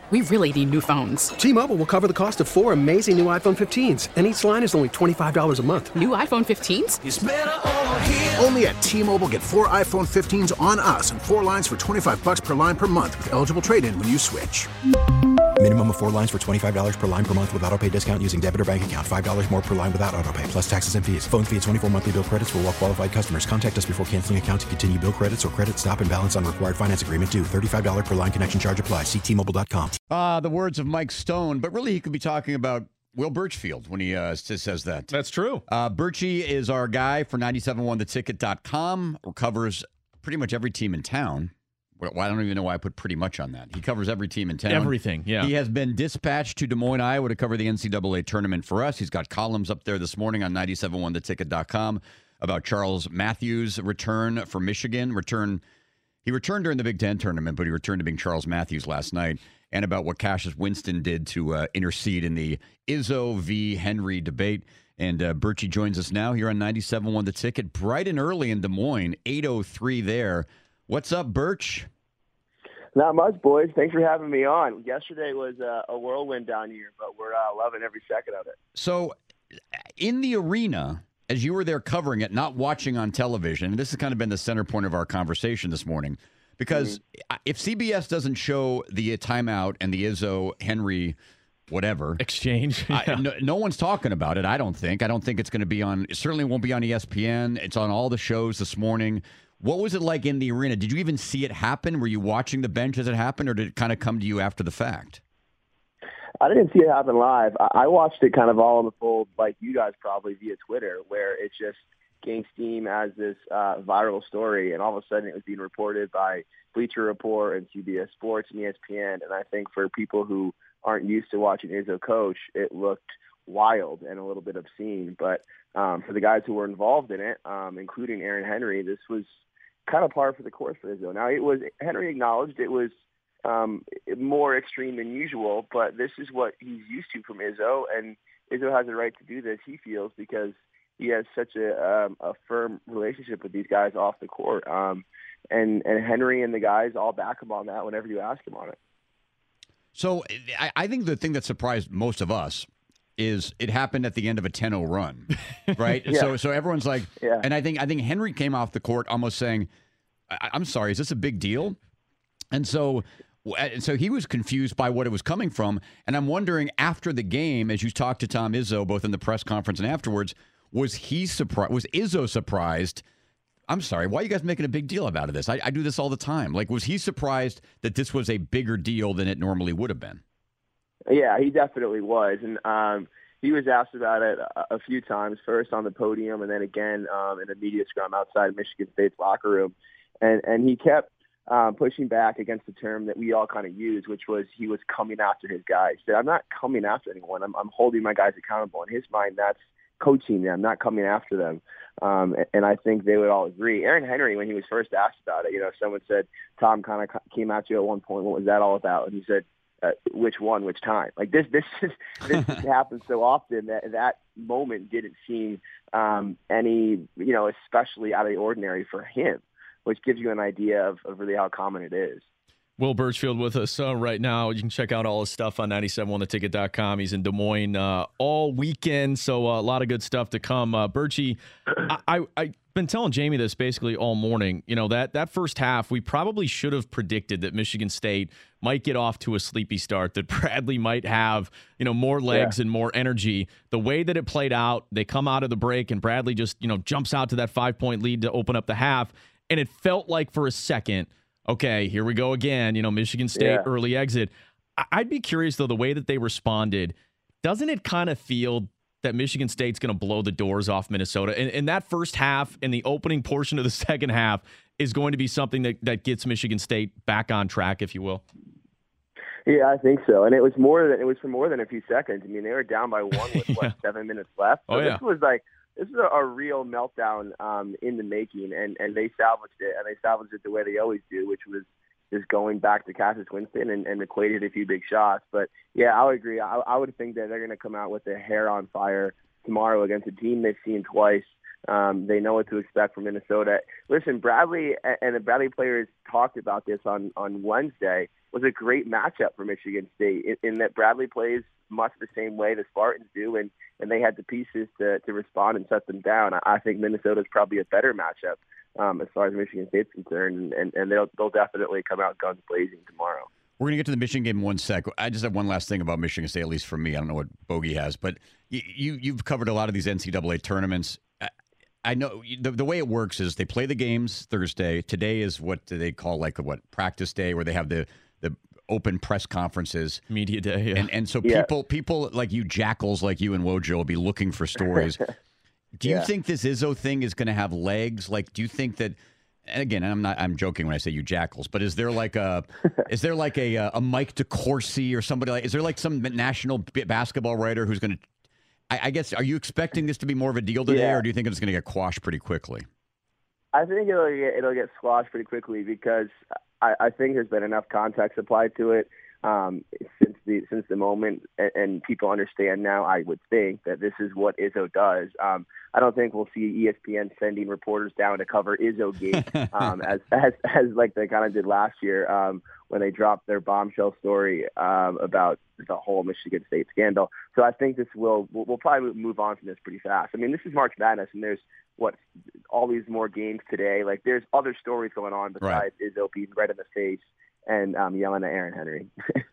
We really need new phones. T-Mobile will cover the cost of 4 amazing new iPhone 15s, and each line is only $25 a month. New iPhone 15s? It's better over here. Only at T-Mobile, get 4 iPhone 15s on us and 4 lines for $25 per line per month with eligible trade-in when you switch. Minimum of 4 lines for $25 per line per month with autopay discount using debit or bank account. $5 more per line without autopay, plus taxes and fees. Phone fee at 24 monthly bill credits for well-qualified customers. Contact us before canceling account to continue bill credits or credit stop and balance on required finance agreement due. $35 per line connection charge applies. See T-Mobile.com. The words of Mike Stone, but really he could be talking about Will Birchfield when he says that. That's true. Birchie is our guy for 971theticket.com, or covers pretty much every team in town. Well, I don't even know why I put pretty much on that. He covers every team in town. Everything, yeah. He has been dispatched to Des Moines, Iowa to cover the NCAA tournament for us. He's got columns up there this morning on 971theticket.com about Charles Matthews' return for Michigan. He returned during the Big Ten tournament, but he returned to being Charles Matthews last night, and about what Cassius Winston did to intercede in the Izzo v. Henry debate. And Birchie joins us now here on 97.1 The Ticket, bright and early in Des Moines, 8:03 there. What's up, Birch? Not much, boys. Thanks for having me on. Yesterday was a whirlwind down here, but we're loving every second of it. So, in the arena, as you were there covering it, not watching on television, and this has kind of been the center point of our conversation this morning, because if CBS doesn't show the timeout and the Izzo Henry whatever exchange, no one's talking about it. I don't think it's going to be on. It certainly won't be on ESPN. It's on all the shows this morning. What was it like in the arena? Did you even see it happen? Were you watching the bench as it happened, or did it kind of come to you after the fact? I didn't see it happen live. I watched it kind of all in the fold, like you guys probably via Twitter, where it just gained steam as this viral story, and all of a sudden it was being reported by Bleacher Report and CBS Sports and ESPN. And I think for people who aren't used to watching Izzo coach, it looked wild and a little bit obscene. But for the guys who were involved in it, including Aaron Henry, this was kind of par for the course for Izzo. Now, Henry acknowledged it was more extreme than usual, but this is what he's used to from Izzo, and Izzo has a right to do this, he feels, because he has such a firm relationship with these guys off the court. And Henry and the guys all back him on that whenever you ask him on it. So I think the thing that surprised most of us is it happened at the end of a 10-0 run, right? Yeah. So everyone's like, yeah. And I think Henry came off the court almost saying, I'm sorry, is this a big deal? And so he was confused by what it was coming from. And I'm wondering, after the game, as you talked to Tom Izzo, both in the press conference and afterwards, was Izzo surprised? I'm sorry, why are you guys making a big deal about this? I do this all the time. Like, was he surprised that this was a bigger deal than it normally would have been? Yeah, he definitely was. And he was asked about it a few times, first on the podium and then again in a media scrum outside Michigan State's locker room. And he kept pushing back against the term that we all kind of use, which was he was coming after his guys. He said, I'm not coming after anyone. I'm holding my guys accountable. In his mind, that's coaching them, not coming after them. And I think they would all agree. Aaron Henry, when he was first asked about it, someone said, Tom kind of came at you at one point. What was that all about? And he said, which one, which time? Like this happens so often that moment didn't seem any, especially out of the ordinary for him, which gives you an idea of really how common it is. Will Birchfield with us right now. You can check out all his stuff on 971theticket.com. He's in Des Moines all weekend, so a lot of good stuff to come. Birchie, I've been telling Jamie this basically all morning. That first half, we probably should have predicted that Michigan State might get off to a sleepy start, that Bradley might have more legs and more energy. The way that it played out, they come out of the break, and Bradley just jumps out to that 5-point lead to open up the half, and it felt like for a second, okay, here we go again. Michigan State early exit. I'd be curious, though, the way that they responded. Doesn't it kind of feel that Michigan State's going to blow the doors off Minnesota? And that first half and the opening portion of the second half is going to be something that gets Michigan State back on track, if you will. Yeah, I think so. And it was for more than a few seconds. I mean, they were down by one with 7 minutes left. So this is a real meltdown in the making, and they salvaged it, and they salvaged it the way they always do, which was just going back to Cassius Winston and equated a few big shots. But, yeah, I would agree. I would think that they're going to come out with their hair on fire tomorrow against a team they've seen twice They know what to expect from Minnesota. Listen, Bradley and the Bradley players talked about this on Wednesday. Was a great matchup for Michigan State in that Bradley plays much the same way the Spartans do, and they had the pieces to respond and shut them down. I think Minnesota's probably a better matchup as far as Michigan State's concerned, and they'll definitely come out guns blazing tomorrow. We're going to get to the Michigan game in 1 sec. I just have one last thing about Michigan State, at least for me. I don't know what Bogey has, but you've covered a lot of these NCAA tournaments. I know the way it works is they play the games Thursday. Today is what they call practice day, where they have the open press conferences, media day, yeah. And so people like you, jackals like you and Wojo, will be looking for stories. Do you think this Izzo thing is going to have legs? Like, do you think that? And again, I'm joking when I say you jackals, but is there like a Mike DeCourcy or somebody like? Is there like some national basketball writer who's going to? I guess, are you expecting this to be more of a deal today, or do you think it's going to get quashed pretty quickly? I think it'll get squashed pretty quickly because I think there's been enough context applied to it since the moment, and people understand now. I would think that this is what Izzo does. I don't think we'll see ESPN sending reporters down to cover Izzo-gate as like they kind of did last year when they dropped their bombshell story about the whole Michigan State scandal. So I think we'll probably move on from this pretty fast. I mean, this is March Madness, and there's all these more games today. Like, there's other stories going on besides Izzo being right in the face and yelling at Aaron Henry.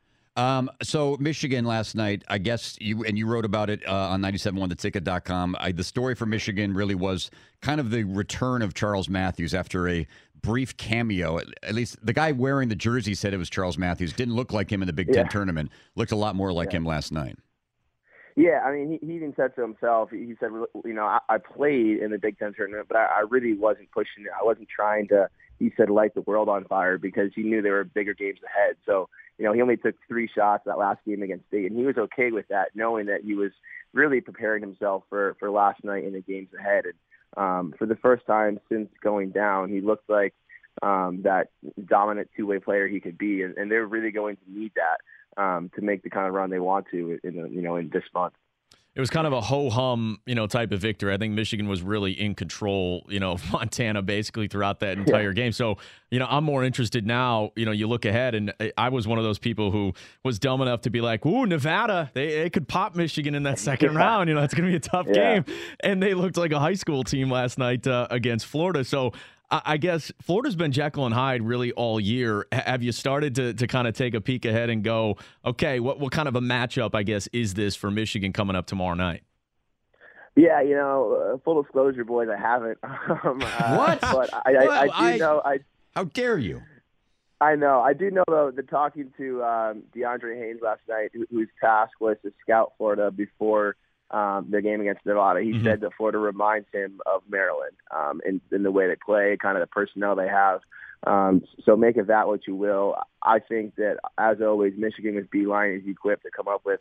So Michigan last night, I guess you wrote about it on 97.1theticket.com. The story for Michigan really was kind of the return of Charles Matthews after a brief cameo. At least the guy wearing the jersey said it was Charles Matthews. Didn't look like him in the Big Ten tournament. Looked a lot more like him last night. Yeah, I mean, he even said to himself, he said, I played in the Big Ten tournament, but I really wasn't pushing it. I wasn't trying to, he said, light the world on fire, because he knew there were bigger games ahead. So, he only took 3 shots that last game against State, and he was okay with that, knowing that he was really preparing himself for last night in the games ahead. And for the first time since going down, he looked like that dominant two-way player he could be, and they're really going to need that to make the kind of run they want to in this month. It was kind of a ho-hum, type of victory. I think Michigan was really in control, of Montana basically throughout that entire game. So, I'm more interested now, you look ahead, and I was one of those people who was dumb enough to be like, ooh, Nevada, they could pop Michigan in that second round. It's going to be a tough game. And they looked like a high school team last night against Florida. So I guess Florida's been Jekyll and Hyde really all year. Have you started to kind of take a peek ahead and go, okay, what kind of a matchup, I guess, is this for Michigan coming up tomorrow night? Yeah, full disclosure, boys, I haven't. What? But I do know. How dare you? I know. I do know, though, that talking to DeAndre Haynes last night, whose task was to scout Florida before their game against Nevada, he said that Florida reminds him of Maryland in the way they play, kind of the personnel they have. So make of that what you will. I think that, as always, Michigan with Beeline is equipped to come up with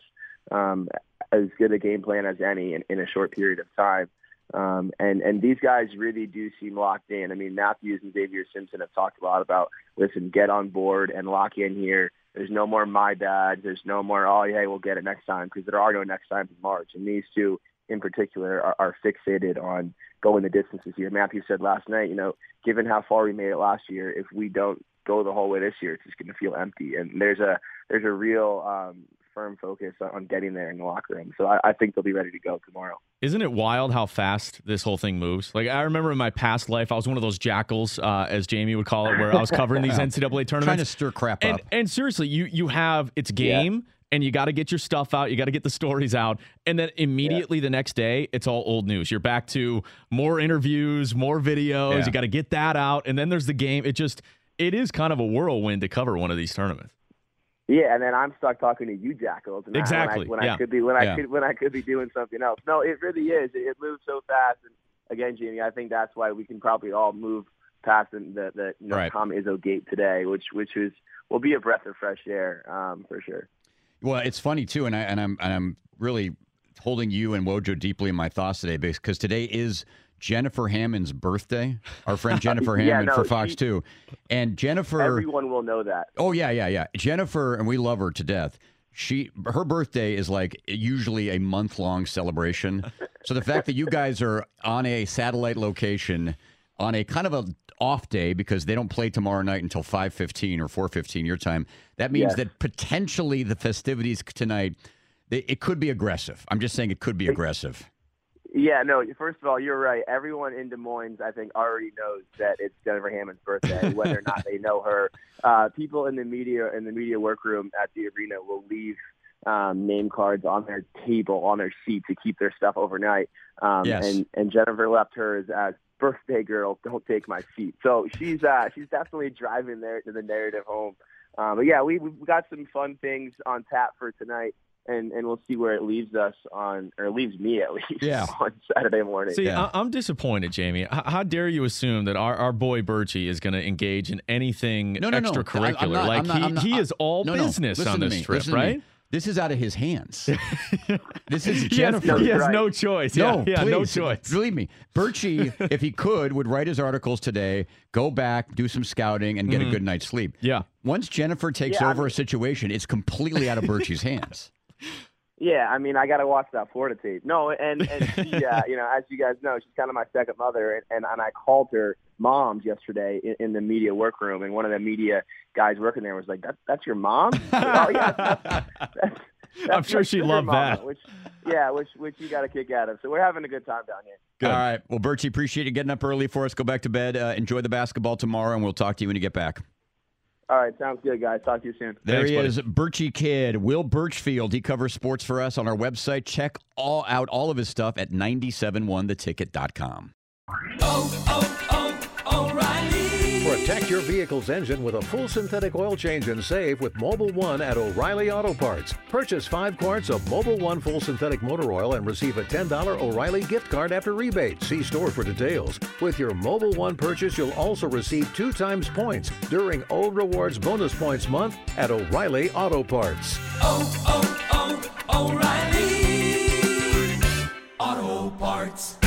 as good a game plan as any in a short period of time. And these guys really do seem locked in. I mean, Matthews and Xavier Simpson have talked a lot about, listen, get on board and lock in here. There's no more my bad. There's no more, we'll get it next time, because there are no next times in March. And these two in particular are fixated on going the distance this year. Matthew said last night, given how far we made it last year, if we don't go the whole way this year, it's just going to feel empty. And there's a real firm focus on getting there in the locker room. So I think they'll be ready to go tomorrow. Isn't it wild how fast this whole thing moves? Like, I remember in my past life, I was one of those jackals, as Jamie would call it, where I was covering these NCAA tournaments. Trying to stir crap up. And seriously, you have, it's game, and you got to get your stuff out. You got to get the stories out. And then immediately the next day, it's all old news. You're back to more interviews, more videos. You got to get that out. And then there's the game. It is kind of a whirlwind to cover one of these tournaments. Yeah, and then I'm stuck talking to you jackals. Exactly. When I could be doing something else. No, it really is. It moves so fast. And again, Jamie, I think that's why we can probably all move past the Tom Izzo gate today, which will be a breath of fresh air for sure. Well, it's funny too, and I'm really holding you and Wojo deeply in my thoughts today, because today is Jennifer Hammond's birthday, our friend Jennifer Hammond for Fox 2. And Jennifer... Everyone will know that. Oh, yeah. Jennifer, and we love her to death. Her birthday is like usually a month-long celebration. So the fact that you guys are on a satellite location on a kind of a off day because they don't play tomorrow night until 5:15 or 4:15 your time, that means that potentially the festivities tonight, it could be aggressive. I'm just saying it could be aggressive. Yeah, no, first of all, you're right. Everyone in Des Moines, I think, already knows that it's Jennifer Hammond's birthday, whether or not they know her. People in the media workroom at the arena will leave name cards on their table, on their seat to keep their stuff overnight. And Jennifer left hers as birthday girl, don't take my seat. So she's definitely driving the narrative home. But yeah, we've got some fun things on tap for tonight. And we'll see where it leaves us leaves me at least on Saturday morning. See, I'm disappointed, Jamie. How dare you assume that our boy Birchie is going to engage in anything extracurricular? He is all business on this trip, right? This is out of his hands. This is Jennifer. He has no choice. No, please, no choice. Believe me, Birchie, if he could, would write his articles today, go back, do some scouting, and get a good night's sleep. Yeah. Once Jennifer takes over a situation, it's completely out of Birchie's hands. Yeah, I mean, I got to watch that Florida tape. No, and she, as you guys know, she's kind of my second mother, and I called her mom yesterday in the media workroom, and one of the media guys working there was like, "That's your mom?" Oh yeah, that's I'm sure she loved that. Which you got a kick out of. So we're having a good time down here. Good. All right, well, Birchie, appreciate you getting up early for us. Go back to bed. Enjoy the basketball tomorrow, and we'll talk to you when you get back. All right, sounds good, guys. Talk to you soon. There he is, Birchie Kid, Will Birchfield. He covers sports for us on our website. Check out all of his stuff at 971theticket.com. O'Reilly. Protect your vehicle's engine with a full synthetic oil change and save with Mobil 1 at O'Reilly Auto Parts. Purchase 5 quarts of Mobil 1 full synthetic motor oil and receive a $10 O'Reilly gift card after rebate. See store for details. With your Mobil 1 purchase, you'll also receive 2 times points during O Rewards Bonus Points Month at O'Reilly Auto Parts. O'Reilly Auto Parts.